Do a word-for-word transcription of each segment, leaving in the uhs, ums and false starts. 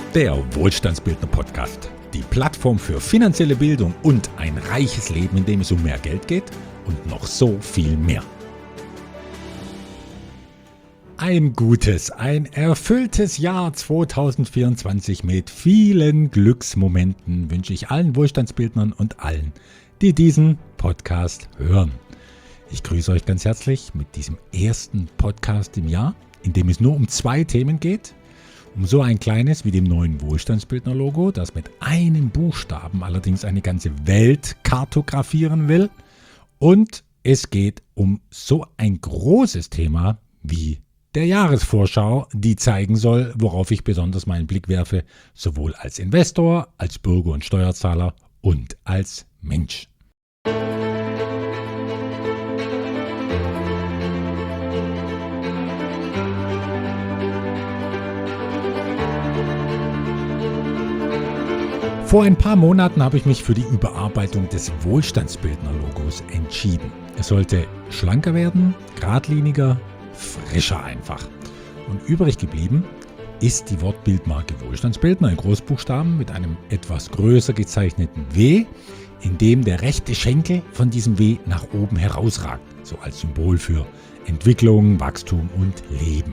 Der Wohlstandsbildner Podcast. Die Plattform für finanzielle Bildung und ein reiches Leben, in dem es um mehr Geld geht und noch so viel mehr. Ein gutes, ein erfülltes Jahr zweitausendvierundzwanzig mit vielen Glücksmomenten wünsche ich allen Wohlstandsbildnern und allen, die diesen Podcast hören. Ich grüße euch ganz herzlich mit diesem ersten Podcast im Jahr, in dem es nur um zwei Themen geht. Um so ein kleines wie dem neuen Wohlstandsbildner-Logo, das mit einem Buchstaben allerdings eine ganze Welt kartografieren will. Und es geht um so ein großes Thema wie der Jahresvorschau, die zeigen soll, worauf ich besonders meinen Blick werfe, sowohl als Investor, als Bürger und Steuerzahler und als Mensch. Vor ein paar Monaten habe ich mich für die Überarbeitung des Wohlstandsbildner-Logos entschieden. Es sollte schlanker werden, geradliniger, frischer einfach. Und übrig geblieben ist die Wortbildmarke Wohlstandsbildner in Großbuchstaben mit einem etwas größer gezeichneten W, in dem der rechte Schenkel von diesem W nach oben herausragt, so als Symbol für Entwicklung, Wachstum und Leben.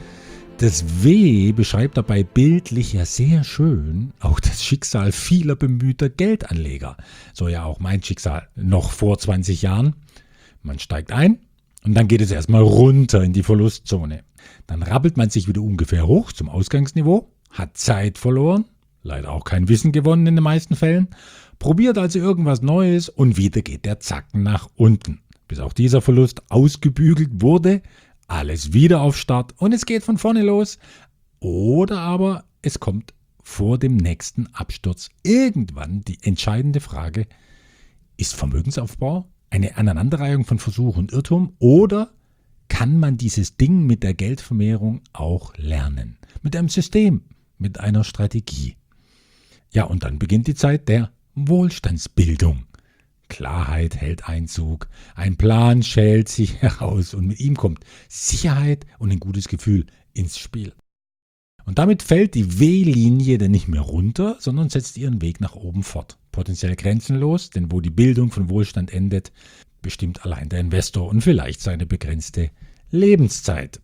Das W beschreibt dabei bildlich ja sehr schön auch das Schicksal vieler bemühter Geldanleger. So ja auch mein Schicksal noch vor zwanzig Jahren. Man steigt ein und dann geht es erstmal runter in die Verlustzone. Dann rappelt man sich wieder ungefähr hoch zum Ausgangsniveau, hat Zeit verloren, leider auch kein Wissen gewonnen in den meisten Fällen, probiert also irgendwas Neues und wieder geht der Zacken nach unten, bis auch dieser Verlust ausgebügelt wurde. Alles wieder auf Start und es geht von vorne los. Oder aber es kommt vor dem nächsten Absturz irgendwann die entscheidende Frage: Ist Vermögensaufbau eine Aneinanderreihung von Versuch und Irrtum oder kann man dieses Ding mit der Geldvermehrung auch lernen? Mit einem System, mit einer Strategie. Ja, und dann beginnt die Zeit der Wohlstandsbildung. Klarheit hält Einzug, ein Plan schält sich heraus und mit ihm kommt Sicherheit und ein gutes Gefühl ins Spiel. Und damit fällt die W-Linie dann nicht mehr runter, sondern setzt ihren Weg nach oben fort. Potenziell grenzenlos, denn wo die Bildung von Wohlstand endet, bestimmt allein der Investor und vielleicht seine begrenzte Lebenszeit.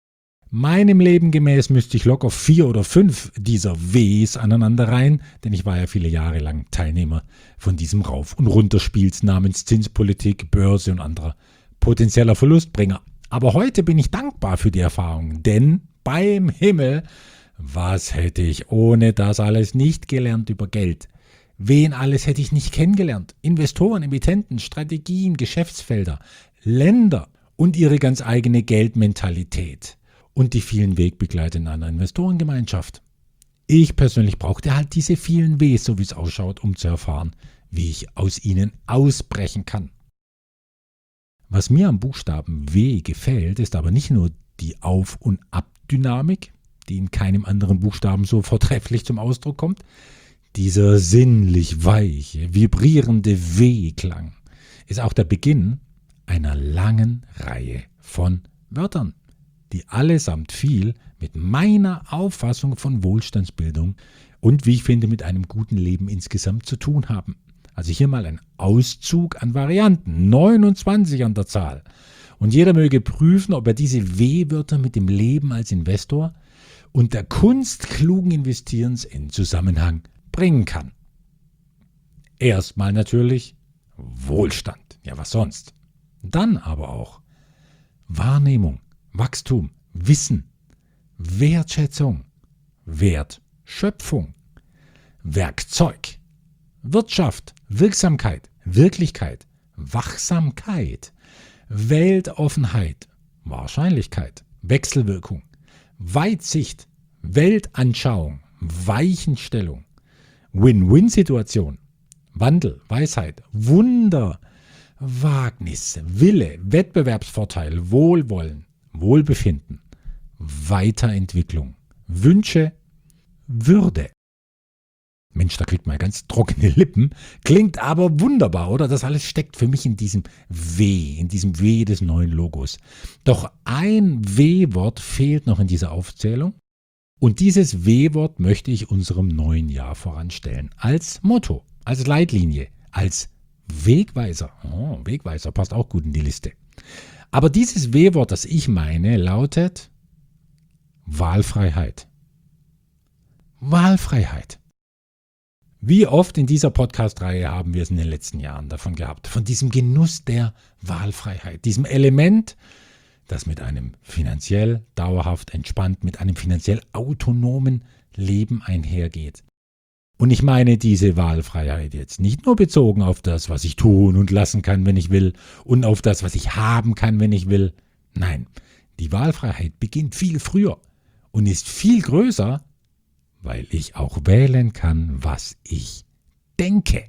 Meinem Leben gemäß müsste ich locker vier oder fünf dieser Ws aneinanderreihen, denn ich war ja viele Jahre lang Teilnehmer von diesem Rauf- und Runterspiels namens Zinspolitik, Börse und anderer potenzieller Verlustbringer. Aber heute bin ich dankbar für die Erfahrung, denn beim Himmel, was hätte ich ohne das alles nicht gelernt über Geld? Wen alles hätte ich nicht kennengelernt? Investoren, Emittenten, Strategien, Geschäftsfelder, Länder und ihre ganz eigene Geldmentalität. Und die vielen Wegbegleiter in einer Investorengemeinschaft. Ich persönlich brauchte halt diese vielen Ws, so wie es ausschaut, um zu erfahren, wie ich aus ihnen ausbrechen kann. Was mir am Buchstaben W gefällt, ist aber nicht nur die Auf- und Abdynamik, die in keinem anderen Buchstaben so vortrefflich zum Ausdruck kommt. Dieser sinnlich weiche, vibrierende W-Klang ist auch der Beginn einer langen Reihe von Wörtern, die allesamt viel mit meiner Auffassung von Wohlstandsbildung und, wie ich finde, mit einem guten Leben insgesamt zu tun haben. Also hier mal ein Auszug an Varianten, neunundzwanzig an der Zahl. Und jeder möge prüfen, ob er diese W-Wörter mit dem Leben als Investor und der Kunst klugen Investierens in Zusammenhang bringen kann. Erstmal natürlich Wohlstand, ja was sonst. Dann aber auch Wahrnehmung, Wachstum, Wissen, Wertschätzung, Wertschöpfung, Werkzeug, Wirtschaft, Wirksamkeit, Wirklichkeit, Wachsamkeit, Weltoffenheit, Wahrscheinlichkeit, Wechselwirkung, Weitsicht, Weltanschauung, Weichenstellung, Win-Win-Situation, Wandel, Weisheit, Wunder, Wagnis, Wille, Wettbewerbsvorteil, Wohlwollen, Wohlbefinden, Weiterentwicklung, Wünsche, Würde. Mensch, da kriegt man ganz trockene Lippen. Klingt aber wunderbar, oder? Das alles steckt für mich in diesem W, in diesem W des neuen Logos. Doch ein W-Wort fehlt noch in dieser Aufzählung. Und dieses W-Wort möchte ich unserem neuen Jahr voranstellen. Als Motto, als Leitlinie, als Wegweiser. Oh, Wegweiser passt auch gut in die Liste. Aber dieses W-Wort, das ich meine, lautet Wahlfreiheit. Wahlfreiheit. Wie oft in dieser Podcast-Reihe haben wir es in den letzten Jahren davon gehabt, von diesem Genuss der Wahlfreiheit, diesem Element, das mit einem finanziell dauerhaft entspannt, mit einem finanziell autonomen Leben einhergeht. Und ich meine diese Wahlfreiheit jetzt nicht nur bezogen auf das, was ich tun und lassen kann, wenn ich will, und auf das, was ich haben kann, wenn ich will. Nein, die Wahlfreiheit beginnt viel früher und ist viel größer, weil ich auch wählen kann, was ich denke.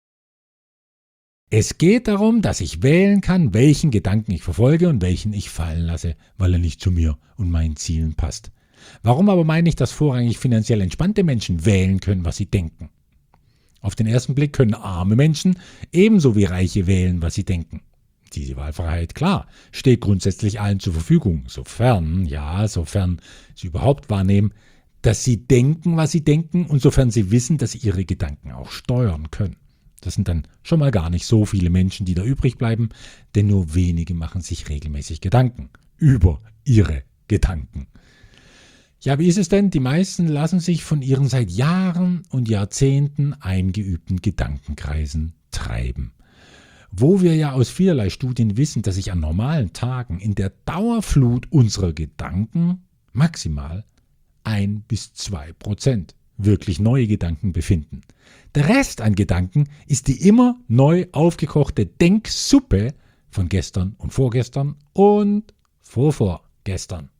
Es geht darum, dass ich wählen kann, welchen Gedanken ich verfolge und welchen ich fallen lasse, weil er nicht zu mir und meinen Zielen passt. Warum aber meine ich, dass vorrangig finanziell entspannte Menschen wählen können, was sie denken? Auf den ersten Blick können arme Menschen ebenso wie Reiche wählen, was sie denken. Diese Wahlfreiheit, klar, steht grundsätzlich allen zur Verfügung, sofern, ja, sofern sie überhaupt wahrnehmen, dass sie denken, was sie denken und sofern sie wissen, dass sie ihre Gedanken auch steuern können. Das sind dann schon mal gar nicht so viele Menschen, die da übrig bleiben, denn nur wenige machen sich regelmäßig Gedanken über ihre Gedanken. Ja, wie ist es denn? Die meisten lassen sich von ihren seit Jahren und Jahrzehnten eingeübten Gedankenkreisen treiben. Wo wir ja aus vielerlei Studien wissen, dass sich an normalen Tagen in der Dauerflut unserer Gedanken maximal ein bis zwei Prozent wirklich neue Gedanken befinden. Der Rest an Gedanken ist die immer neu aufgekochte Denksuppe von gestern und vorgestern und vorvorgestern.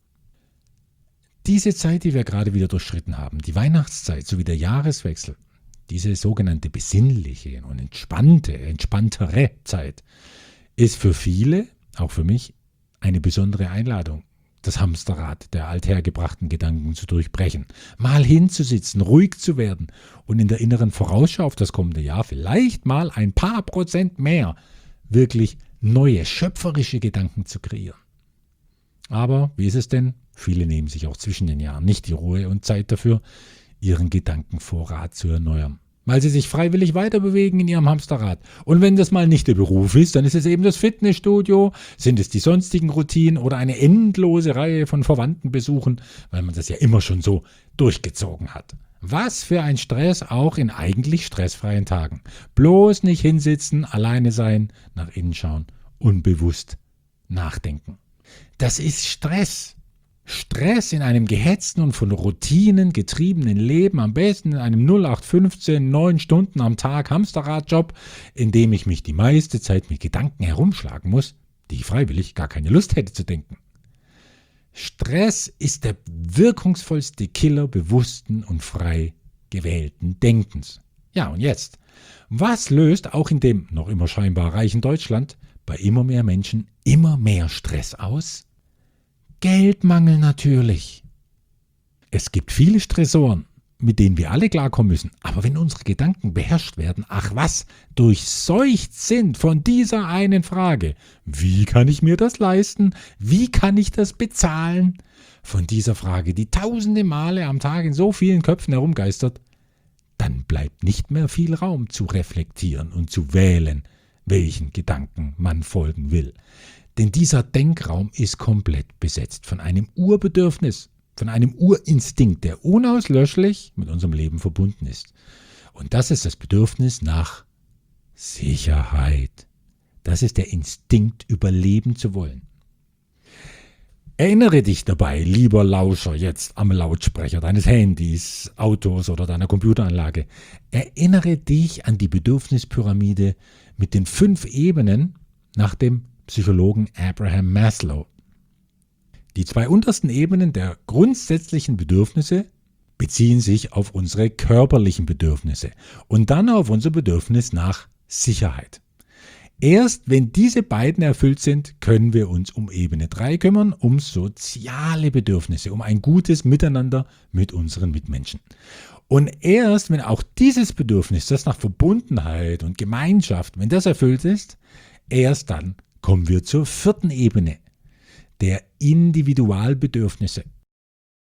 Diese Zeit, die wir gerade wieder durchschritten haben, die Weihnachtszeit sowie der Jahreswechsel, diese sogenannte besinnliche und entspannte, entspanntere Zeit, ist für viele, auch für mich, eine besondere Einladung, das Hamsterrad der althergebrachten Gedanken zu durchbrechen, mal hinzusitzen, ruhig zu werden und in der inneren Vorausschau auf das kommende Jahr vielleicht mal ein paar Prozent mehr wirklich neue, schöpferische Gedanken zu kreieren. Aber wie ist es denn? Viele nehmen sich auch zwischen den Jahren nicht die Ruhe und Zeit dafür, ihren Gedankenvorrat zu erneuern, weil sie sich freiwillig weiter bewegen in ihrem Hamsterrad. Und wenn das mal nicht der Beruf ist, dann ist es eben das Fitnessstudio, sind es die sonstigen Routinen oder eine endlose Reihe von Verwandtenbesuchen, weil man das ja immer schon so durchgezogen hat. Was für ein Stress auch in eigentlich stressfreien Tagen. Bloß nicht hinsitzen, alleine sein, nach innen schauen und bewusst nachdenken. Das ist Stress. Stress in einem gehetzten und von Routinen getriebenen Leben, am besten in einem null acht fünfzehn, neun Stunden am Tag Hamsterradjob, in dem ich mich die meiste Zeit mit Gedanken herumschlagen muss, die ich freiwillig gar keine Lust hätte zu denken. Stress ist der wirkungsvollste Killer bewussten und frei gewählten Denkens. Ja, und jetzt, was löst auch in dem noch immer scheinbar reichen Deutschland bei immer mehr Menschen immer mehr Stress aus? Geldmangel natürlich. Es gibt viele Stressoren, mit denen wir alle klarkommen müssen. Aber wenn unsere Gedanken beherrscht werden, ach was, durchseucht sind von dieser einen Frage, wie kann ich mir das leisten? Wie kann ich das bezahlen? Von dieser Frage, die tausende Male am Tag in so vielen Köpfen herumgeistert, dann bleibt nicht mehr viel Raum zu reflektieren und zu wählen, welchen Gedanken man folgen will. Denn dieser Denkraum ist komplett besetzt von einem Urbedürfnis, von einem Urinstinkt, der unauslöschlich mit unserem Leben verbunden ist. Und das ist das Bedürfnis nach Sicherheit. Das ist der Instinkt, überleben zu wollen. Erinnere dich dabei, lieber Lauscher, jetzt am Lautsprecher deines Handys, Autos oder deiner Computeranlage. Erinnere dich an die Bedürfnispyramide mit den fünf Ebenen nach dem Psychologen Abraham Maslow. Die zwei untersten Ebenen der grundsätzlichen Bedürfnisse beziehen sich auf unsere körperlichen Bedürfnisse und dann auf unser Bedürfnis nach Sicherheit. Erst wenn diese beiden erfüllt sind, können wir uns um Ebene drei kümmern, um soziale Bedürfnisse, um ein gutes Miteinander mit unseren Mitmenschen. Und erst wenn auch dieses Bedürfnis, das nach Verbundenheit und Gemeinschaft, wenn das erfüllt ist, erst dann kommen wir zur vierten Ebene, der Individualbedürfnisse.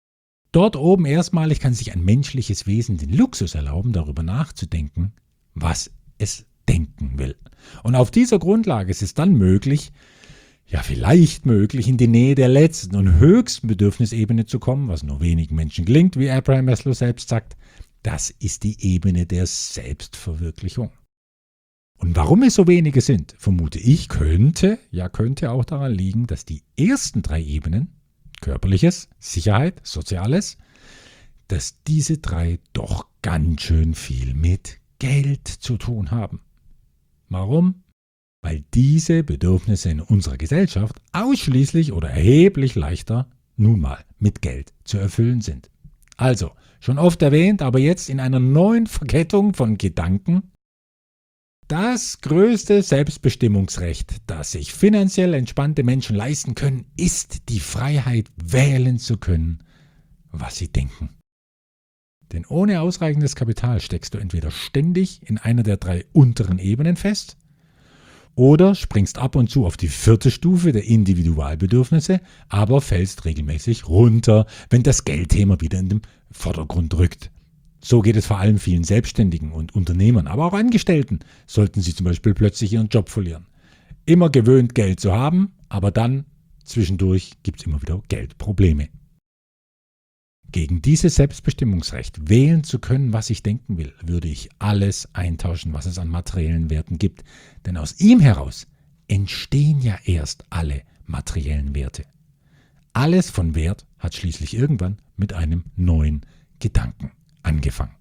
Dort oben erstmalig kann sich ein menschliches Wesen den Luxus erlauben, darüber nachzudenken, was es denken will. Und auf dieser Grundlage ist es dann möglich, ja vielleicht möglich, in die Nähe der letzten und höchsten Bedürfnisebene zu kommen, was nur wenigen Menschen gelingt, wie Abraham Maslow selbst sagt. Das ist die Ebene der Selbstverwirklichung. Und warum es so wenige sind, vermute ich, könnte, ja könnte auch daran liegen, dass die ersten drei Ebenen, Körperliches, Sicherheit, Soziales, dass diese drei doch ganz schön viel mit Geld zu tun haben. Warum? Weil diese Bedürfnisse in unserer Gesellschaft ausschließlich oder erheblich leichter nun mal mit Geld zu erfüllen sind. Also, schon oft erwähnt, aber jetzt in einer neuen Verkettung von Gedanken. Das größte Selbstbestimmungsrecht, das sich finanziell entspannte Menschen leisten können, ist die Freiheit, wählen zu können, was sie denken. Denn ohne ausreichendes Kapital steckst du entweder ständig in einer der drei unteren Ebenen fest oder springst ab und zu auf die vierte Stufe der Individualbedürfnisse, aber fällst regelmäßig runter, wenn das Geldthema wieder in den Vordergrund rückt. So geht es vor allem vielen Selbstständigen und Unternehmern, aber auch Angestellten, sollten sie zum Beispiel plötzlich ihren Job verlieren. Immer gewöhnt, Geld zu haben, aber dann, zwischendurch, gibt es immer wieder Geldprobleme. Gegen dieses Selbstbestimmungsrecht, wählen zu können, was ich denken will, würde ich alles eintauschen, was es an materiellen Werten gibt. Denn aus ihm heraus entstehen ja erst alle materiellen Werte. Alles von Wert hat schließlich irgendwann mit einem neuen Gedanken angefangen.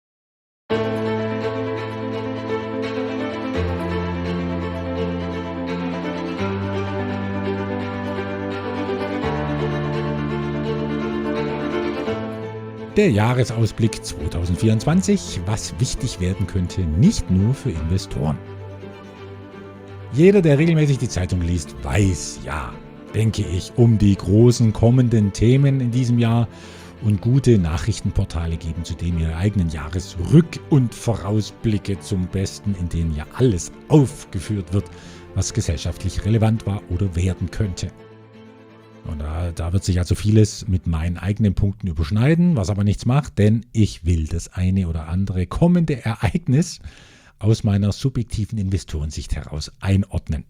Der Jahresausblick zwanzig vierundzwanzig, was wichtig werden könnte, nicht nur für Investoren. Jeder, der regelmäßig die Zeitung liest, weiß, ja, denke ich, um die großen kommenden Themen in diesem Jahr und gute Nachrichtenportale geben zudem ihre eigenen Jahresrück- und Vorausblicke zum Besten, in denen ja alles aufgeführt wird, was gesellschaftlich relevant war oder werden könnte. Und da, da wird sich also vieles mit meinen eigenen Punkten überschneiden, was aber nichts macht, denn ich will das eine oder andere kommende Ereignis aus meiner subjektiven Investorensicht heraus einordnen.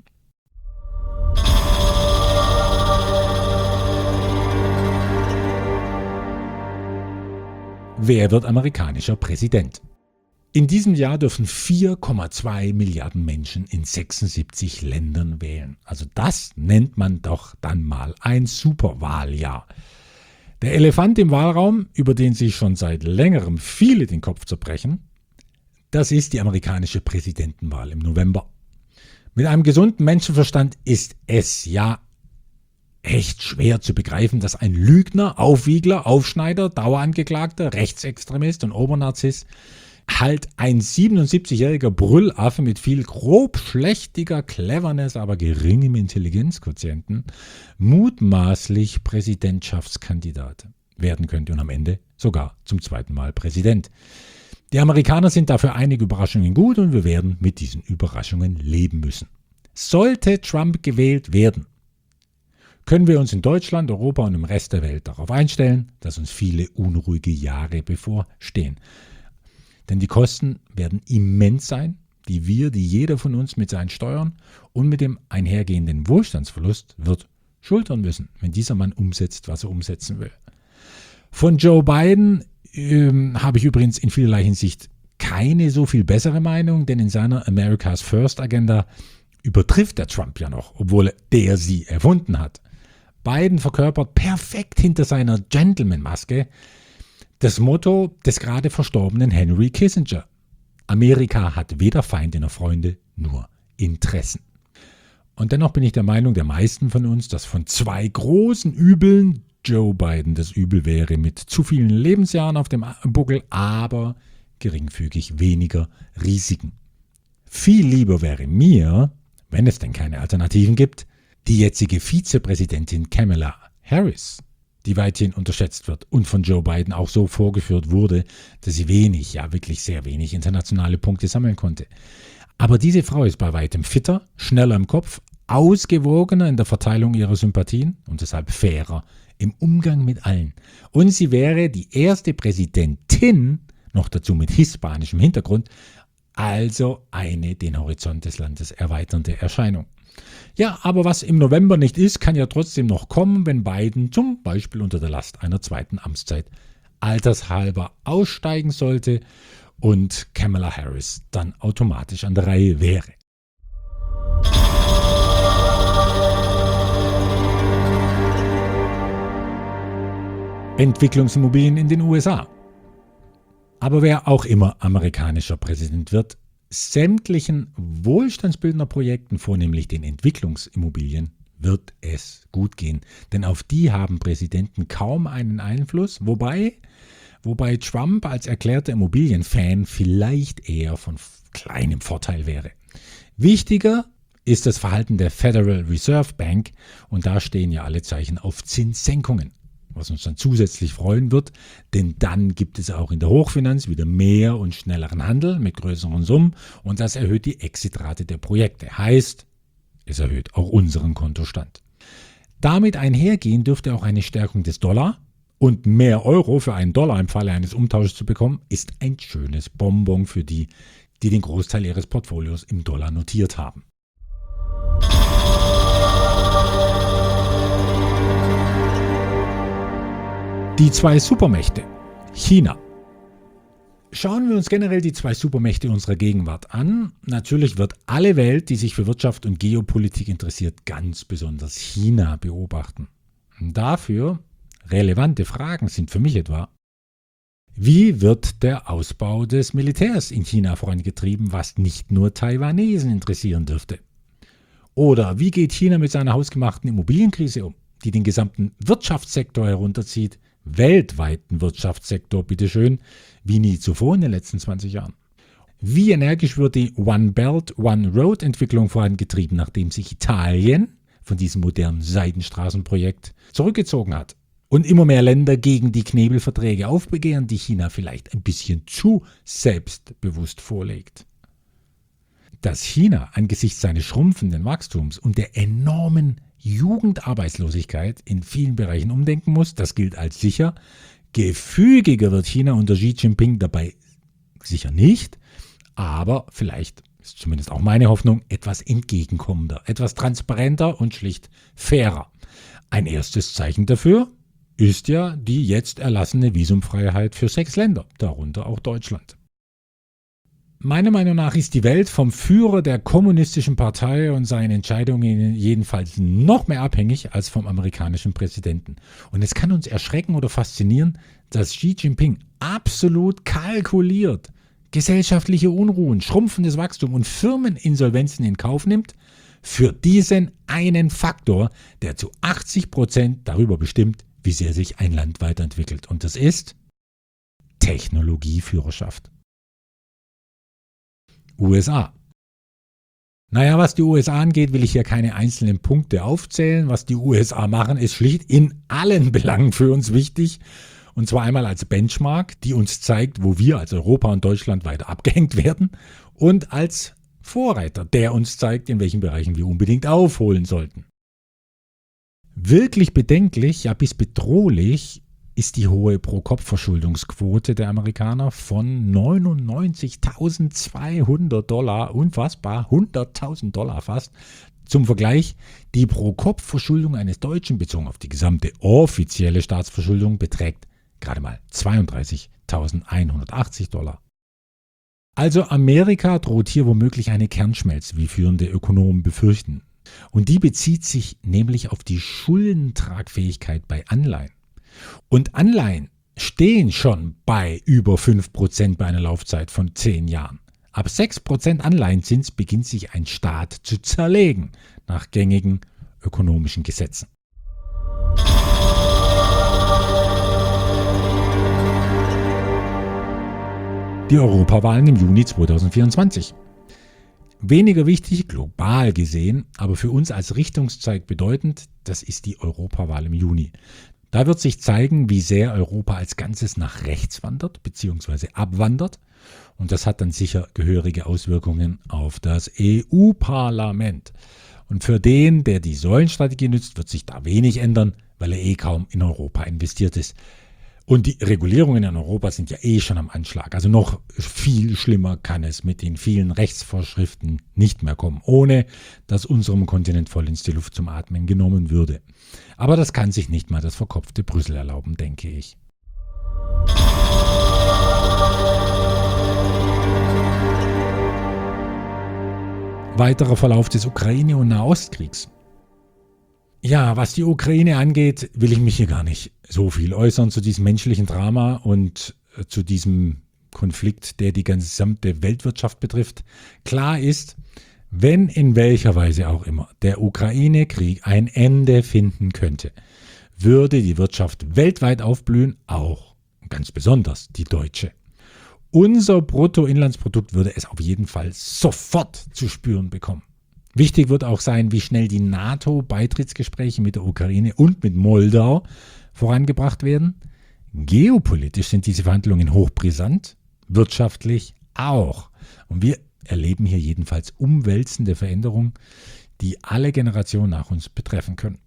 Wer wird amerikanischer Präsident? In diesem Jahr dürfen vier Komma zwei Milliarden Menschen in sechsundsiebzig Ländern wählen. Also das nennt man doch dann mal ein Superwahljahr. Der Elefant im Wahlraum, über den sich schon seit längerem viele den Kopf zerbrechen, das ist die amerikanische Präsidentenwahl im November. Mit einem gesunden Menschenverstand ist es ja echt schwer zu begreifen, dass ein Lügner, Aufwiegler, Aufschneider, Dauerangeklagter, Rechtsextremist und Obernarzisst halt ein siebenundsiebzigjähriger Brüllaffe mit viel grobschlächtiger Cleverness, aber geringem Intelligenzquotienten mutmaßlich Präsidentschaftskandidat werden könnte und am Ende sogar zum zweiten Mal Präsident. Die Amerikaner sind dafür einige Überraschungen gut und wir werden mit diesen Überraschungen leben müssen. Sollte Trump gewählt werden, können wir uns in Deutschland, Europa und im Rest der Welt darauf einstellen, dass uns viele unruhige Jahre bevorstehen. Denn die Kosten werden immens sein, die wir, die jeder von uns mit seinen Steuern und mit dem einhergehenden Wohlstandsverlust wird schultern müssen, wenn dieser Mann umsetzt, was er umsetzen will. Von Joe Biden ähm, habe ich übrigens in vielerlei Hinsicht keine so viel bessere Meinung, denn in seiner America's First Agenda übertrifft der Trump ja noch, obwohl der sie erfunden hat. Biden verkörpert perfekt hinter seiner Gentleman-Maske das Motto des gerade verstorbenen Henry Kissinger. Amerika hat weder Feinde noch Freunde, nur Interessen. Und dennoch bin ich der Meinung der meisten von uns, dass von zwei großen Übeln Joe Biden das Übel wäre, mit zu vielen Lebensjahren auf dem Buckel, aber geringfügig weniger Risiken. Viel lieber wäre mir, wenn es denn keine Alternativen gibt, die jetzige Vizepräsidentin Kamala Harris, die weithin unterschätzt wird und von Joe Biden auch so vorgeführt wurde, dass sie wenig, ja wirklich sehr wenig internationale Punkte sammeln konnte. Aber diese Frau ist bei weitem fitter, schneller im Kopf, ausgewogener in der Verteilung ihrer Sympathien und deshalb fairer im Umgang mit allen. Und sie wäre die erste Präsidentin, noch dazu mit hispanischem Hintergrund, also eine den Horizont des Landes erweiternde Erscheinung. Ja, aber was im November nicht ist, kann ja trotzdem noch kommen, wenn Biden zum Beispiel unter der Last einer zweiten Amtszeit altershalber aussteigen sollte und Kamala Harris dann automatisch an der Reihe wäre. Entwicklungsimmobilien in den U S A. Aber wer auch immer amerikanischer Präsident wird, sämtlichen Wohlstandsbildnerprojekten, vornehmlich den Entwicklungsimmobilien, wird es gut gehen. Denn auf die haben Präsidenten kaum einen Einfluss, wobei, wobei Trump als erklärter Immobilienfan vielleicht eher von kleinem Vorteil wäre. Wichtiger ist das Verhalten der Federal Reserve Bank und da stehen ja alle Zeichen auf Zinssenkungen, was uns dann zusätzlich freuen wird, denn dann gibt es auch in der Hochfinanz wieder mehr und schnelleren Handel mit größeren Summen und das erhöht die Exitrate der Projekte. Heißt, es erhöht auch unseren Kontostand. Damit einhergehen dürfte auch eine Stärkung des Dollar und mehr Euro für einen Dollar im Falle eines Umtausches zu bekommen, ist ein schönes Bonbon für die, die den Großteil ihres Portfolios im Dollar notiert haben. Die zwei Supermächte. China. Schauen wir uns generell die zwei Supermächte unserer Gegenwart an. Natürlich wird alle Welt, die sich für Wirtschaft und Geopolitik interessiert, ganz besonders China beobachten. Dafür relevante Fragen sind für mich etwa: Wie wird der Ausbau des Militärs in China vorangetrieben, was nicht nur Taiwanesen interessieren dürfte? Oder wie geht China mit seiner hausgemachten Immobilienkrise um, die den gesamten Wirtschaftssektor herunterzieht? Weltweiten Wirtschaftssektor, bitteschön, wie nie zuvor in den letzten zwanzig Jahren. Wie energisch wird die One Belt, One Road Entwicklung vorangetrieben, nachdem sich Italien von diesem modernen Seidenstraßenprojekt zurückgezogen hat und immer mehr Länder gegen die Knebelverträge aufbegehren, die China vielleicht ein bisschen zu selbstbewusst vorlegt. Dass China angesichts seines schrumpfenden Wachstums und der enormen Jugendarbeitslosigkeit in vielen Bereichen umdenken muss, das gilt als sicher. Gefügiger wird China unter Xi Jinping dabei sicher nicht, aber vielleicht, ist zumindest auch meine Hoffnung, etwas entgegenkommender, etwas transparenter und schlicht fairer. Ein erstes Zeichen dafür ist ja die jetzt erlassene Visumfreiheit für sechs Länder, darunter auch Deutschland. Meiner Meinung nach ist die Welt vom Führer der kommunistischen Partei und seinen Entscheidungen jedenfalls noch mehr abhängig als vom amerikanischen Präsidenten. Und es kann uns erschrecken oder faszinieren, dass Xi Jinping absolut kalkuliert gesellschaftliche Unruhen, schrumpfendes Wachstum und Firmeninsolvenzen in Kauf nimmt, für diesen einen Faktor, der zu achtzig Prozent darüber bestimmt, wie sehr sich ein Land weiterentwickelt. Und das ist Technologieführerschaft. U S A. Naja, was die U S A angeht, will ich hier keine einzelnen Punkte aufzählen. Was die U S A machen, ist schlicht in allen Belangen für uns wichtig. Und zwar einmal als Benchmark, die uns zeigt, wo wir als Europa und Deutschland weiter abgehängt werden. Und als Vorreiter, der uns zeigt, in welchen Bereichen wir unbedingt aufholen sollten. Wirklich bedenklich, ja bis bedrohlich, ist die hohe Pro-Kopf-Verschuldungsquote der Amerikaner von neunundneunzigtausendzweihundert Dollar, unfassbar, hunderttausend Dollar fast. Zum Vergleich, die Pro-Kopf-Verschuldung eines Deutschen bezogen auf die gesamte offizielle Staatsverschuldung beträgt gerade mal zweiunddreißigtausendeinhundertachtzig Dollar. Also Amerika droht hier womöglich eine Kernschmelze, wie führende Ökonomen befürchten. Und die bezieht sich nämlich auf die Schuldentragfähigkeit bei Anleihen. Und Anleihen stehen schon bei über fünf Prozent bei einer Laufzeit von zehn Jahren. Ab sechs Prozent Anleihenzins beginnt sich ein Staat zu zerlegen, nach gängigen ökonomischen Gesetzen. Die Europawahlen im Juni zweitausendvierundzwanzig. Weniger wichtig, global gesehen, aber für uns als Richtungszeig bedeutend, das ist die Europawahl im Juni. Da wird sich zeigen, wie sehr Europa als Ganzes nach rechts wandert bzw. abwandert. Und das hat dann sicher gehörige Auswirkungen auf das E U-Parlament. Und für den, der die Säulenstrategie nützt, wird sich da wenig ändern, weil er eh kaum in Europa investiert ist. Und die Regulierungen in Europa sind ja eh schon am Anschlag. Also noch viel schlimmer kann es mit den vielen Rechtsvorschriften nicht mehr kommen, ohne dass unserem Kontinent vollends die Luft zum Atmen genommen würde. Aber das kann sich nicht mal das verkopfte Brüssel erlauben, denke ich. Weiterer Verlauf des Ukraine- und Nahostkriegs. Ja, was die Ukraine angeht, will ich mich hier gar nicht so viel äußern zu diesem menschlichen Drama und zu diesem Konflikt, der die gesamte Weltwirtschaft betrifft. Klar ist, wenn in welcher Weise auch immer der Ukraine-Krieg ein Ende finden könnte, würde die Wirtschaft weltweit aufblühen, auch ganz besonders die deutsche. Unser Bruttoinlandsprodukt würde es auf jeden Fall sofort zu spüren bekommen. Wichtig wird auch sein, wie schnell die NATO-Beitrittsgespräche mit der Ukraine und mit Moldau vorangebracht werden. Geopolitisch sind diese Verhandlungen hochbrisant, wirtschaftlich auch. Und wir erleben hier jedenfalls umwälzende Veränderungen, die alle Generationen nach uns betreffen können.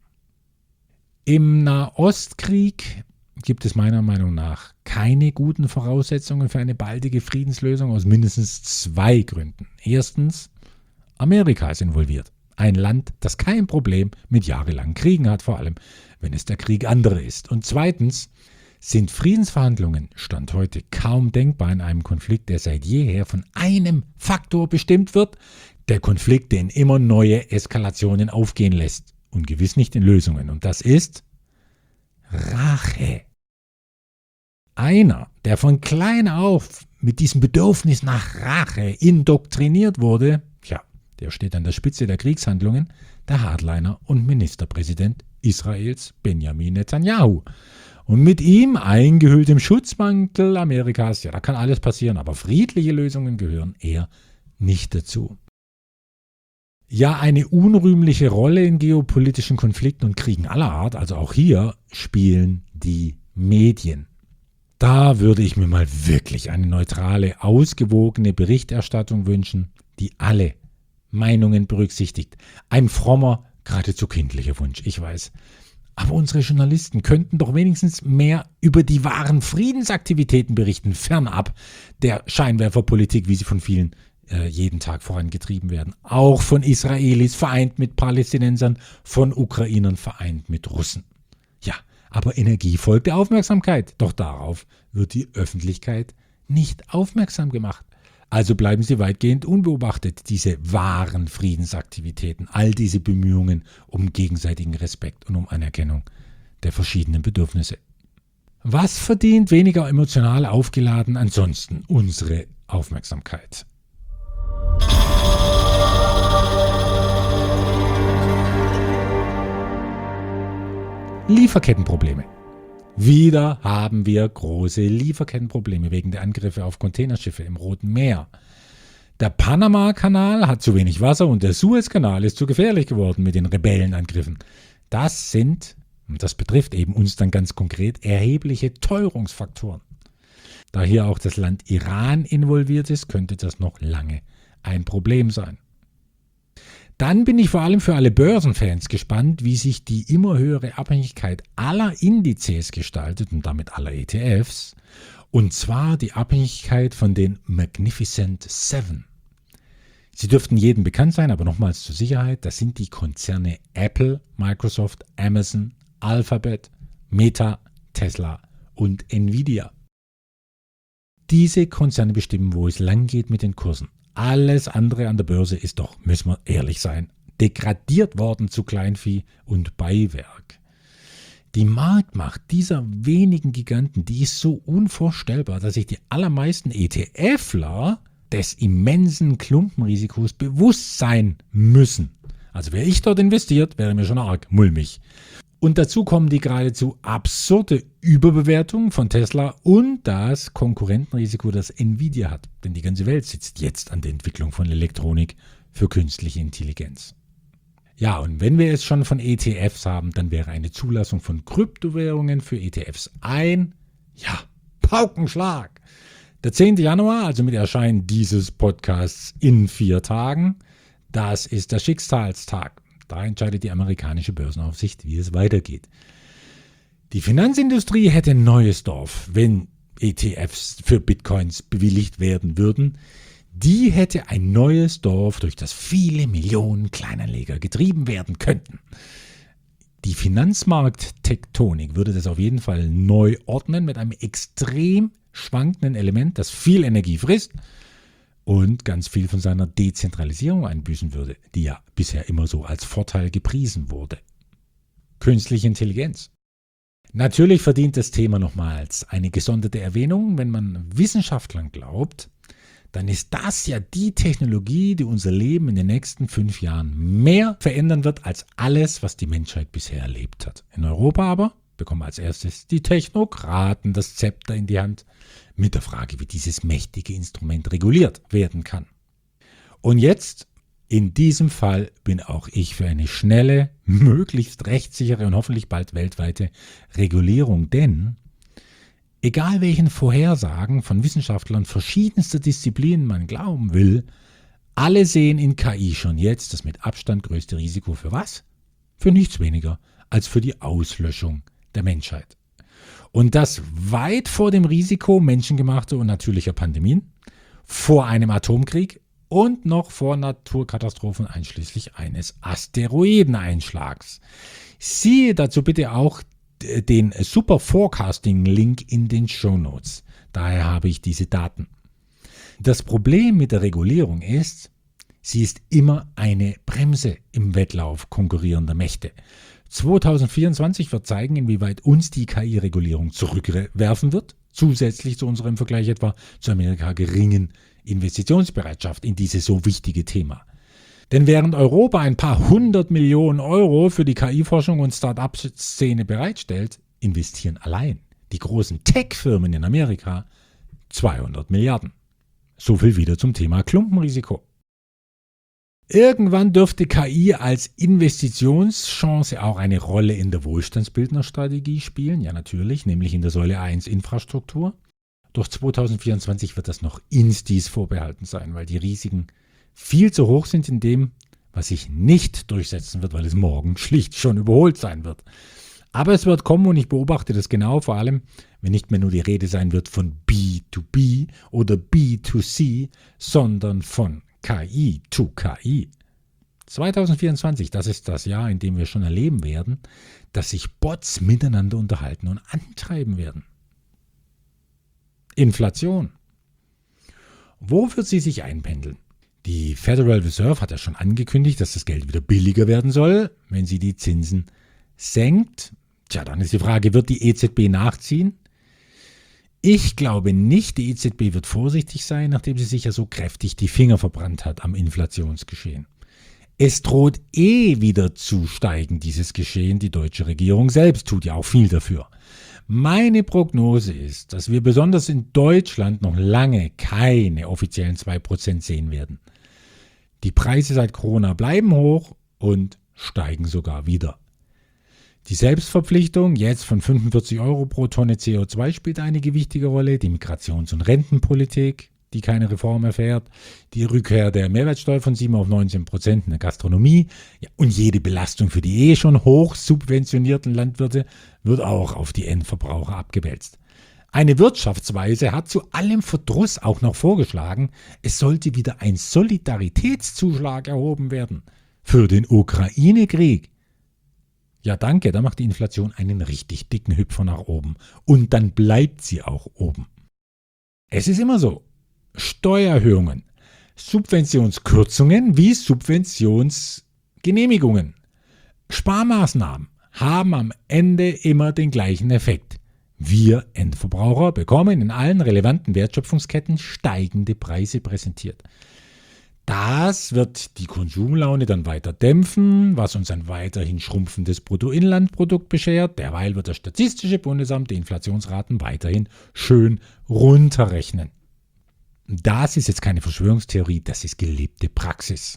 Im Nahostkrieg gibt es meiner Meinung nach keine guten Voraussetzungen für eine baldige Friedenslösung aus mindestens zwei Gründen. Erstens, Amerika ist involviert. Ein Land, das kein Problem mit jahrelangen Kriegen hat, vor allem wenn es der Krieg anderer ist. Und zweitens sind Friedensverhandlungen Stand heute kaum denkbar in einem Konflikt, der seit jeher von einem Faktor bestimmt wird, der Konflikt, den immer neue Eskalationen aufgehen lässt und gewiss nicht in Lösungen. Und das ist Rache. Einer, der von klein auf mit diesem Bedürfnis nach Rache indoktriniert wurde, tja, der steht an der Spitze der Kriegshandlungen, der Hardliner und Ministerpräsident Israels Benjamin Netanyahu. Und mit ihm, eingehüllt im Schutzmantel Amerikas, ja, da kann alles passieren, aber friedliche Lösungen gehören eher nicht dazu. Ja, eine unrühmliche Rolle in geopolitischen Konflikten und Kriegen aller Art, also auch hier, spielen die Medien. Da würde ich mir mal wirklich eine neutrale, ausgewogene Berichterstattung wünschen, die alle Meinungen berücksichtigt. Ein frommer, geradezu kindlicher Wunsch, ich weiß. Aber unsere Journalisten könnten doch wenigstens mehr über die wahren Friedensaktivitäten berichten, fernab der Scheinwerferpolitik, wie sie von vielen äh, jeden Tag vorangetrieben werden. Auch von Israelis vereint mit Palästinensern, von Ukrainern vereint mit Russen. Ja, aber Energie folgt der Aufmerksamkeit. Doch darauf wird die Öffentlichkeit nicht aufmerksam gemacht. Also bleiben sie weitgehend unbeobachtet, diese wahren Friedensaktivitäten, all diese Bemühungen um gegenseitigen Respekt und um Anerkennung der verschiedenen Bedürfnisse. Was verdient weniger emotional aufgeladen ansonsten unsere Aufmerksamkeit? Lieferkettenprobleme. Wieder haben wir große Lieferkettenprobleme wegen der Angriffe auf Containerschiffe im Roten Meer. Der Panama-Kanal hat zu wenig Wasser und der Suezkanal ist zu gefährlich geworden mit den Rebellenangriffen. Das sind, und das betrifft eben uns dann ganz konkret, erhebliche Teuerungsfaktoren. Da hier auch das Land Iran involviert ist, könnte das noch lange ein Problem sein. Dann bin ich vor allem für alle Börsenfans gespannt, wie sich die immer höhere Abhängigkeit aller Indizes gestaltet und damit aller E T Fs, und zwar die Abhängigkeit von den Magnificent Seven. Sie dürften jedem bekannt sein, aber nochmals zur Sicherheit, das sind die Konzerne Apple, Microsoft, Amazon, Alphabet, Meta, Tesla und Nvidia. Diese Konzerne bestimmen, wo es lang geht mit den Kursen. Alles andere an der Börse ist doch, müssen wir ehrlich sein, degradiert worden zu Kleinvieh und Beiwerk. Die Marktmacht dieser wenigen Giganten, die ist so unvorstellbar, dass sich die allermeisten ETFler des immensen Klumpenrisikos bewusst sein müssen. Also wäre ich dort investiert, wäre mir schon arg mulmig. Und dazu kommen die geradezu absurde Überbewertung von Tesla und das Konkurrentenrisiko, das Nvidia hat. Denn die ganze Welt sitzt jetzt an der Entwicklung von Elektronik für künstliche Intelligenz. Ja, und wenn wir es schon von E T Fs haben, dann wäre eine Zulassung von Kryptowährungen für E T Fs ein, ja, Paukenschlag. Der zehnte Januar, also mit Erscheinen dieses Podcasts in vier Tagen, das ist der Schicksalstag. Da entscheidet die amerikanische Börsenaufsicht, wie es weitergeht. Die Finanzindustrie hätte ein neues Dorf, wenn E T Fs für Bitcoins bewilligt werden würden. Die hätte ein neues Dorf, durch das viele Millionen Kleinanleger getrieben werden könnten. Die Finanzmarkttektonik würde das auf jeden Fall neu ordnen mit einem extrem schwankenden Element, das viel Energie frisst und ganz viel von seiner Dezentralisierung einbüßen würde, die ja bisher immer so als Vorteil gepriesen wurde. Künstliche Intelligenz. Natürlich verdient das Thema nochmals eine gesonderte Erwähnung. Wenn man Wissenschaftlern glaubt, dann ist das ja die Technologie, die unser Leben in den nächsten fünf Jahren mehr verändern wird als alles, was die Menschheit bisher erlebt hat. In Europa aber bekommen als erstes die Technokraten das Zepter in die Hand mit der Frage, wie dieses mächtige Instrument reguliert werden kann. Und jetzt, in diesem Fall, bin auch ich für eine schnelle, möglichst rechtssichere und hoffentlich bald weltweite Regulierung, denn egal welchen Vorhersagen von Wissenschaftlern verschiedenster Disziplinen man glauben will, alle sehen in K I schon jetzt das mit Abstand größte Risiko für was? Für nichts weniger als für die Auslöschung der Menschheit. Und das weit vor dem Risiko menschengemachter und natürlicher Pandemien, vor einem Atomkrieg und noch vor Naturkatastrophen einschließlich eines Asteroideneinschlags. Siehe dazu bitte auch den Super Forecasting Link in den Shownotes. Daher habe ich diese Daten. Das Problem mit der Regulierung ist, sie ist immer eine Bremse im Wettlauf konkurrierender Mächte. zwanzig vierundzwanzig wird zeigen, inwieweit uns die K I-Regulierung zurückwerfen wird, zusätzlich zu unserem Vergleich etwa zu Amerika geringen Investitionsbereitschaft in dieses so wichtige Thema. Denn während Europa ein paar hundert Millionen Euro für die K I-Forschung und Start-up-Szene bereitstellt, investieren allein die großen Tech-Firmen in Amerika zweihundert Milliarden. So viel wieder zum Thema Klumpenrisiko. Irgendwann dürfte K I als Investitionschance auch eine Rolle in der Wohlstandsbildnerstrategie spielen. Ja, natürlich, nämlich in der Säule eins Infrastruktur. Doch zwanzig vierundzwanzig wird das noch instis vorbehalten sein, weil die Risiken viel zu hoch sind in dem, was sich nicht durchsetzen wird, weil es morgen schlicht schon überholt sein wird. Aber es wird kommen und ich beobachte das genau, vor allem, wenn nicht mehr nur die Rede sein wird von B to B oder B to C, sondern von K I to K I. zwanzig vierundzwanzig, das ist das Jahr, in dem wir schon erleben werden, dass sich Bots miteinander unterhalten und antreiben werden. Inflation. Wo wird sie sich einpendeln? Die Federal Reserve hat ja schon angekündigt, dass das Geld wieder billiger werden soll, wenn sie die Zinsen senkt. Tja, dann ist die Frage, wird die E Z B nachziehen? Ich glaube nicht, die E Z B wird vorsichtig sein, nachdem sie sich ja so kräftig die Finger verbrannt hat am Inflationsgeschehen. Es droht eh wieder zu steigen, dieses Geschehen. Die deutsche Regierung selbst tut ja auch viel dafür. Meine Prognose ist, dass wir besonders in Deutschland noch lange keine offiziellen zwei Prozent sehen werden. Die Preise seit Corona bleiben hoch und steigen sogar wieder. Die Selbstverpflichtung jetzt von fünfundvierzig Euro pro Tonne C O zwei spielt eine gewichtige Rolle. Die Migrations- und Rentenpolitik, die keine Reform erfährt. Die Rückkehr der Mehrwertsteuer von sieben auf neunzehn Prozent in der Gastronomie. Ja, und jede Belastung für die eh schon hoch subventionierten Landwirte wird auch auf die Endverbraucher abgewälzt. Eine Wirtschaftsweise hat zu allem Verdruss auch noch vorgeschlagen, es sollte wieder ein Solidaritätszuschlag erhoben werden für den Ukraine-Krieg. Ja, danke, da macht die Inflation einen richtig dicken Hüpfer nach oben. Und dann bleibt sie auch oben. Es ist immer so. Steuererhöhungen, Subventionskürzungen wie Subventionsgenehmigungen, Sparmaßnahmen haben am Ende immer den gleichen Effekt. Wir Endverbraucher bekommen in allen relevanten Wertschöpfungsketten steigende Preise präsentiert. Das wird die Konsumlaune dann weiter dämpfen, was uns ein weiterhin schrumpfendes Bruttoinlandprodukt beschert. Derweil wird das Statistische Bundesamt die Inflationsraten weiterhin schön runterrechnen. Das ist jetzt keine Verschwörungstheorie, das ist gelebte Praxis.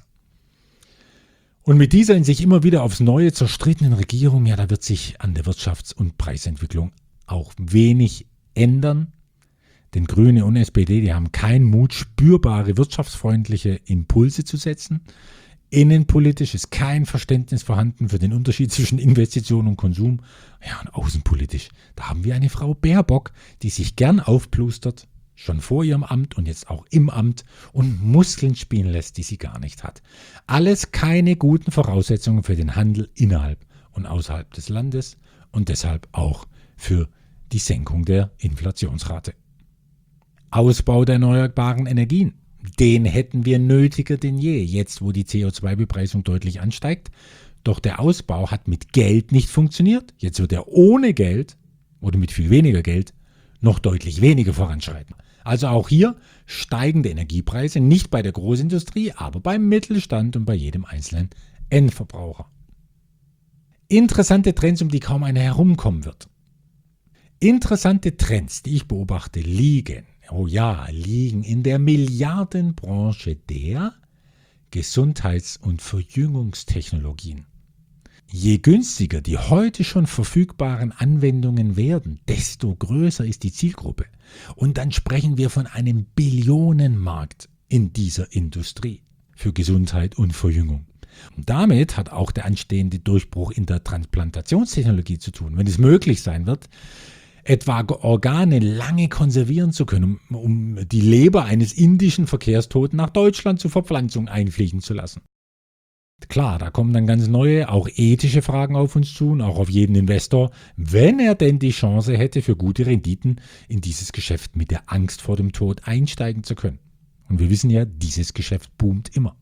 Und mit dieser in sich immer wieder aufs Neue zerstrittenen Regierung, ja, da wird sich an der Wirtschafts- und Preisentwicklung auch wenig ändern. Denn Grüne und S P D, die haben keinen Mut, spürbare wirtschaftsfreundliche Impulse zu setzen. Innenpolitisch ist kein Verständnis vorhanden für den Unterschied zwischen Investition und Konsum. Ja, und außenpolitisch, da haben wir eine Frau Baerbock, die sich gern aufplustert, schon vor ihrem Amt und jetzt auch im Amt, und Muskeln spielen lässt, die sie gar nicht hat. Alles keine guten Voraussetzungen für den Handel innerhalb und außerhalb des Landes und deshalb auch für die Senkung der Inflationsrate. Ausbau der erneuerbaren Energien. Den hätten wir nötiger denn je, jetzt wo die C O zwei Bepreisung deutlich ansteigt. Doch der Ausbau hat mit Geld nicht funktioniert. Jetzt wird er ohne Geld oder mit viel weniger Geld noch deutlich weniger voranschreiten. Also auch hier steigende Energiepreise, nicht bei der Großindustrie, aber beim Mittelstand und bei jedem einzelnen Endverbraucher. Interessante Trends, um die kaum einer herumkommen wird. Interessante Trends, die ich beobachte, liegen, oh ja, liegen in der Milliardenbranche der Gesundheits- und Verjüngungstechnologien. Je günstiger die heute schon verfügbaren Anwendungen werden, desto größer ist die Zielgruppe. Und dann sprechen wir von einem Billionenmarkt in dieser Industrie für Gesundheit und Verjüngung. Und damit hat auch der anstehende Durchbruch in der Transplantationstechnologie zu tun, wenn es möglich sein wird, etwa Organe lange konservieren zu können, um, um die Leber eines indischen Verkehrstoten nach Deutschland zur Verpflanzung einfliegen zu lassen. Klar, da kommen dann ganz neue, auch ethische Fragen auf uns zu und auch auf jeden Investor, wenn er denn die Chance hätte, für gute Renditen in dieses Geschäft mit der Angst vor dem Tod einsteigen zu können. Und wir wissen ja, dieses Geschäft boomt immer.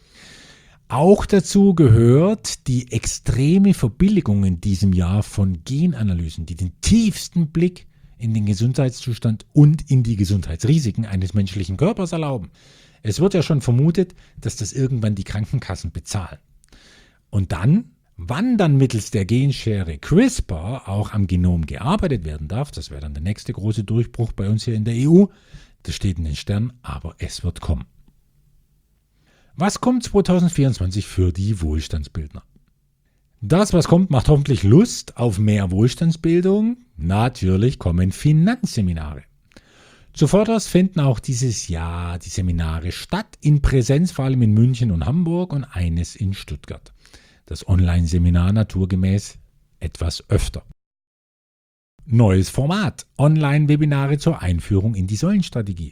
Auch dazu gehört die extreme Verbilligung in diesem Jahr von Genanalysen, die den tiefsten Blick in den Gesundheitszustand und in die Gesundheitsrisiken eines menschlichen Körpers erlauben. Es wird ja schon vermutet, dass das irgendwann die Krankenkassen bezahlen. Und dann, wann dann mittels der Genschere CRISPR auch am Genom gearbeitet werden darf, das wäre dann der nächste große Durchbruch bei uns hier in der E U, das steht in den Sternen, aber es wird kommen. Was kommt zwanzig vierundzwanzig für die Wohlstandsbildner? Das, was kommt, macht hoffentlich Lust auf mehr Wohlstandsbildung. Natürlich kommen Finanzseminare. Zuvorderst finden auch dieses Jahr die Seminare statt, in Präsenz vor allem in München und Hamburg und eines in Stuttgart. Das Online-Seminar naturgemäß etwas öfter. Neues Format, Online-Webinare zur Einführung in die Säulenstrategie.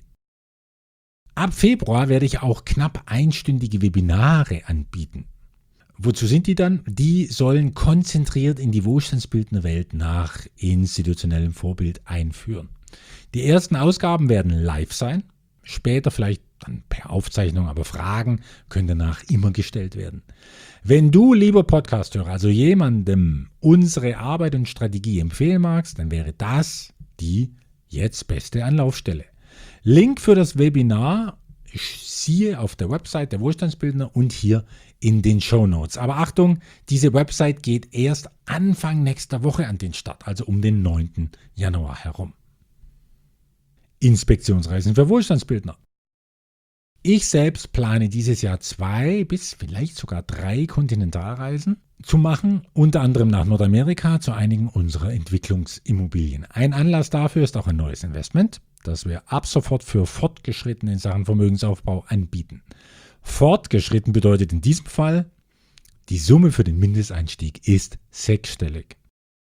Ab Februar werde ich auch knapp einstündige Webinare anbieten. Wozu sind die dann? Die sollen konzentriert in die Wohlstandsbildnerwelt nach institutionellem Vorbild einführen. Die ersten Ausgaben werden live sein, später vielleicht dann per Aufzeichnung, aber Fragen können danach immer gestellt werden. Wenn du, lieber Podcast-Hörer, also jemandem unsere Arbeit und Strategie empfehlen magst, dann wäre das die jetzt beste Anlaufstelle. Link für das Webinar siehe auf der Website der Wohlstandsbildner und hier in den Shownotes. Aber Achtung, diese Website geht erst Anfang nächster Woche an den Start, also um den neunten Januar herum. Inspektionsreisen für Wohlstandsbildner. Ich selbst plane dieses Jahr zwei bis vielleicht sogar drei Kontinentalreisen zu machen, unter anderem nach Nordamerika zu einigen unserer Entwicklungsimmobilien. Ein Anlass dafür ist auch ein neues Investment, das wir ab sofort für Fortgeschrittene in Sachen Vermögensaufbau anbieten. Fortgeschritten bedeutet in diesem Fall, die Summe für den Mindesteinstieg ist sechsstellig.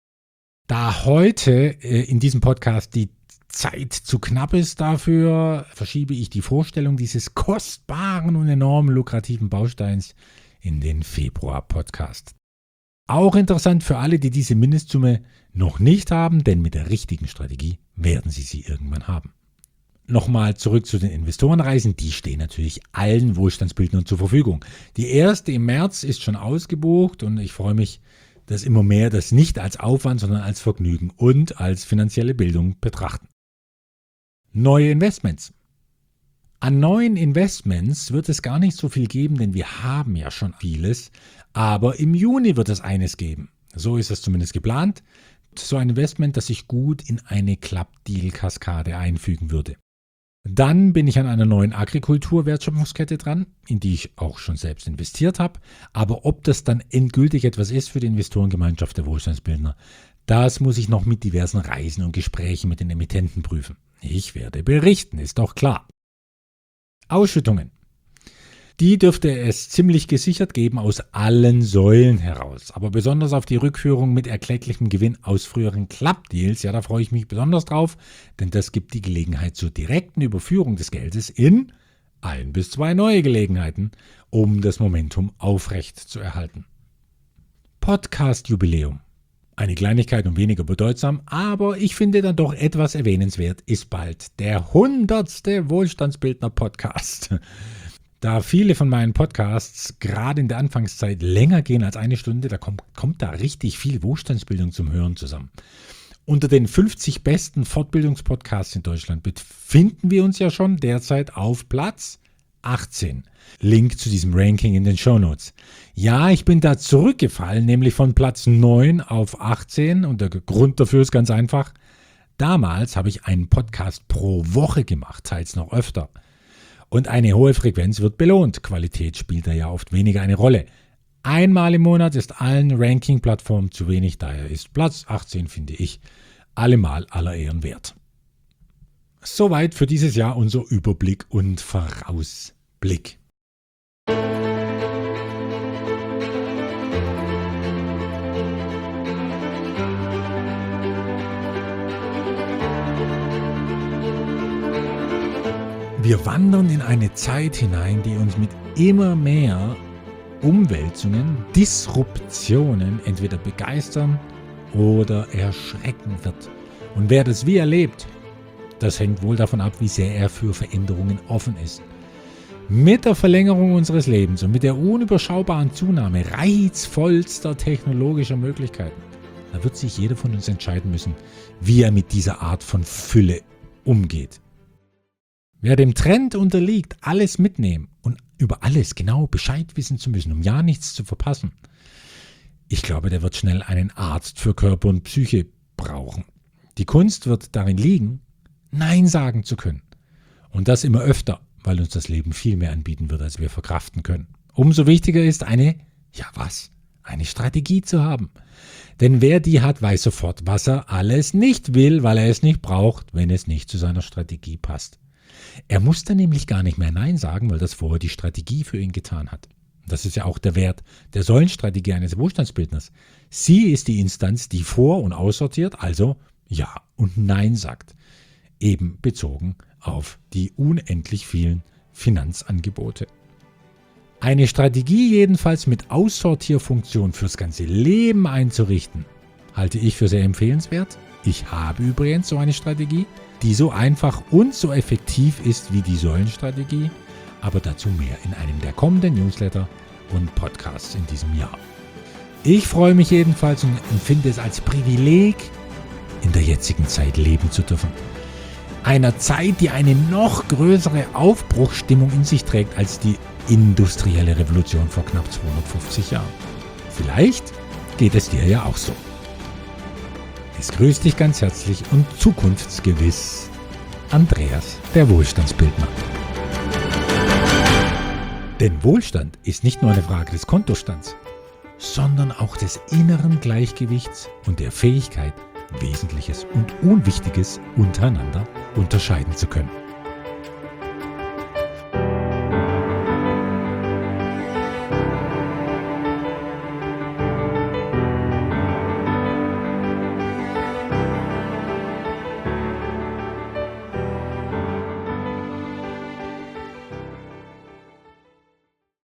Da heute äh, in diesem Podcast die Zeit zu knapp ist dafür, verschiebe ich die Vorstellung dieses kostbaren und enorm lukrativen Bausteins in den Februar-Podcast. Auch interessant für alle, die diese Mindestsumme noch nicht haben, denn mit der richtigen Strategie werden sie sie irgendwann haben. Nochmal zurück zu den Investorenreisen, die stehen natürlich allen Wohlstandsbildnern zur Verfügung. Die erste im März ist schon ausgebucht und ich freue mich, dass immer mehr das nicht als Aufwand, sondern als Vergnügen und als finanzielle Bildung betrachten. Neue Investments. An neuen Investments wird es gar nicht so viel geben, denn wir haben ja schon vieles. Aber im Juni wird es eines geben. So ist es zumindest geplant. So ein Investment, das sich gut in eine Club-Deal-Kaskade einfügen würde. Dann bin ich an einer neuen Agrikultur-Wertschöpfungskette dran, in die ich auch schon selbst investiert habe. Aber ob das dann endgültig etwas ist für die Investorengemeinschaft der Wohlstandsbildner, das muss ich noch mit diversen Reisen und Gesprächen mit den Emittenten prüfen. Ich werde berichten, ist doch klar. Ausschüttungen. Die dürfte es ziemlich gesichert geben aus allen Säulen heraus. Aber besonders auf die Rückführung mit erklecklichem Gewinn aus früheren Club-Deals, ja, da freue ich mich besonders drauf, denn das gibt die Gelegenheit zur direkten Überführung des Geldes in ein bis zwei neue Gelegenheiten, um das Momentum aufrecht zu erhalten. Podcast-Jubiläum. Eine Kleinigkeit und weniger bedeutsam, aber ich finde dann doch etwas erwähnenswert, ist bald der hundertste Wohlstandsbildner-Podcast. Da viele von meinen Podcasts gerade in der Anfangszeit länger gehen als eine Stunde, da kommt, kommt da richtig viel Wohlstandsbildung zum Hören zusammen. Unter den fünfzig besten Fortbildungspodcasts in Deutschland befinden wir uns ja schon derzeit auf Platz achtzehn. Link zu diesem Ranking in den Shownotes. Ja, ich bin da zurückgefallen, nämlich von Platz neun auf achtzehn und der Grund dafür ist ganz einfach. Damals habe ich einen Podcast pro Woche gemacht, teils noch öfter. Und eine hohe Frequenz wird belohnt. Qualität spielt da ja oft weniger eine Rolle. Einmal im Monat ist allen Ranking-Plattformen zu wenig, daher ist Platz achtzehn, finde ich, allemal aller Ehren wert. Soweit für dieses Jahr unser Überblick und Vorausblick. Wir wandern in eine Zeit hinein, die uns mit immer mehr Umwälzungen, Disruptionen entweder begeistern oder erschrecken wird. Und wer das wie erlebt, das hängt wohl davon ab, wie sehr er für Veränderungen offen ist. Mit der Verlängerung unseres Lebens und mit der unüberschaubaren Zunahme reizvollster technologischer Möglichkeiten, da wird sich jeder von uns entscheiden müssen, wie er mit dieser Art von Fülle umgeht. Wer dem Trend unterliegt, alles mitnehmen und über alles genau Bescheid wissen zu müssen, um ja nichts zu verpassen, ich glaube, der wird schnell einen Arzt für Körper und Psyche brauchen. Die Kunst wird darin liegen, Nein sagen zu können. Und das immer öfter, weil uns das Leben viel mehr anbieten wird, als wir verkraften können. Umso wichtiger ist eine, ja was, eine Strategie zu haben. Denn wer die hat, weiß sofort, was er alles nicht will, weil er es nicht braucht, wenn es nicht zu seiner Strategie passt. Er muss dann nämlich gar nicht mehr Nein sagen, weil das vorher die Strategie für ihn getan hat. Das ist ja auch der Wert der Säulenstrategie eines Wohlstandsbildners. Sie ist die Instanz, die vor- und aussortiert, also Ja und Nein sagt. Eben bezogen auf die unendlich vielen Finanzangebote. Eine Strategie jedenfalls mit Aussortierfunktion fürs ganze Leben einzurichten, halte ich für sehr empfehlenswert. Ich habe übrigens so eine Strategie, die so einfach und so effektiv ist wie die Säulenstrategie, aber dazu mehr in einem der kommenden Newsletter und Podcasts in diesem Jahr. Ich freue mich jedenfalls und empfinde es als Privileg, in der jetzigen Zeit leben zu dürfen. Einer Zeit, die eine noch größere Aufbruchsstimmung in sich trägt als die industrielle Revolution vor knapp zweihundertfünfzig Jahren. Vielleicht geht es dir ja auch so. Es grüßt dich ganz herzlich und zukunftsgewiss Andreas, der Wohlstandsbildner. Denn Wohlstand ist nicht nur eine Frage des Kontostands, sondern auch des inneren Gleichgewichts und der Fähigkeit, Wesentliches und Unwichtiges untereinander unterscheiden zu können.